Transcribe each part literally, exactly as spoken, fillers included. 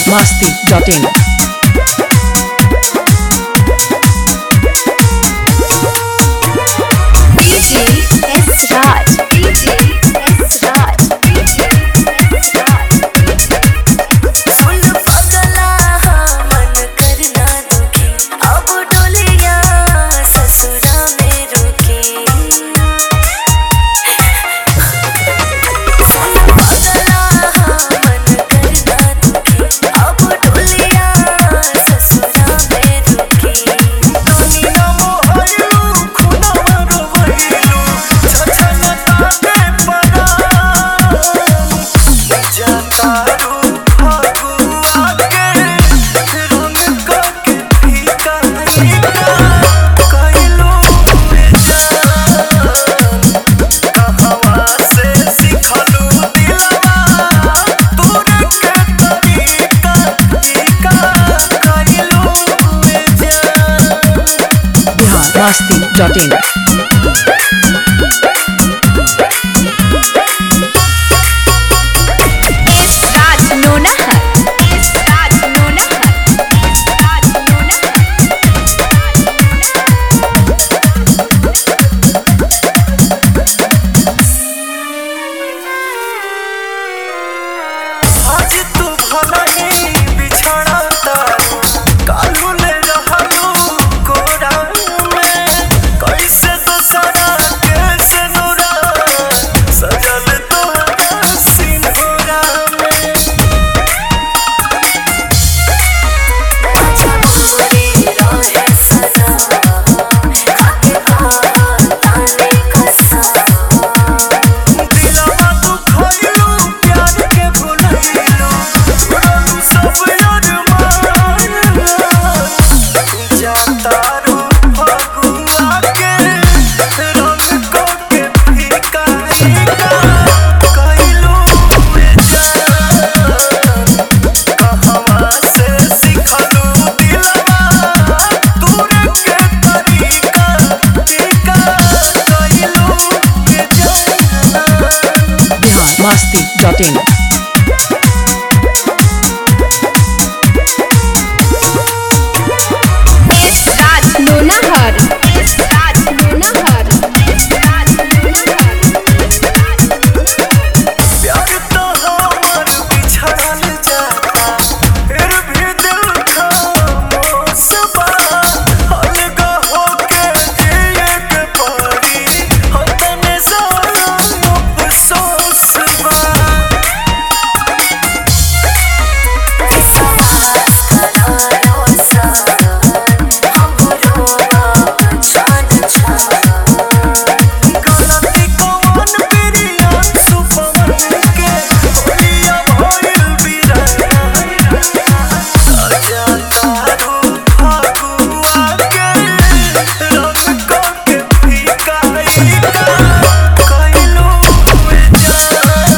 masti dot in. D J S Raj, D J S Raj, D J S Raj. सुन पगला मन करना दुखी, अब डोलिया ससुरा में रुकी। सुन पगला मन करना दुखी, अब डोलिया ससुरा में रुकी। दुनिया मोहलू खुदा रोवैलू छछन ताके परा जातारू फगुआ के रंग के फीका फीका कइलू जान कहवा से सिखलू दिलवा तोरे के तरीका फीका कइलू जान Bihar masti dot in. S Raj Nonahar, S Raj Nonahar, S Raj Nonahar. आज तू भलही बिछड़ा तारू कालू ले रहलू कोरा में कैसे दूसरा कैसे नूरा सजल तोहरा सिंहरा में आजा पूरी रहे सदा, खाके ताने कसा। दिलवा तू खइलू प्यार के भुलैलू उड़लू सब अरमान जातारू फगुआ के रंग को के फीका फीका कइलू जान कहवा से सिखलू दिलवा तोरे के तरीका फीका कइलू जान Bihar masti dot in. S Raj Nonahar, S Raj Nonahar, S Raj Nonahar. प्यार तो हमर बिछड़ल जाता फिर भी दिल खामोश बा अलग होके जिए के पड़ी हो तने सारा अफसोस बा विश्वास करारो सारा, हमरो जान छान। गलती कौन बिरिया सुपवन के होलिया भइल बिरना सजा तारू फगुआ के रंग को के फीका फीका कइलू जान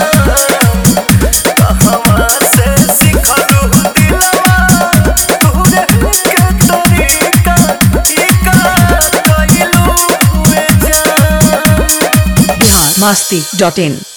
कहवा से सिखलू दिलवा तोरे के तरीका फीका कइलू जान Bihar masti dot in.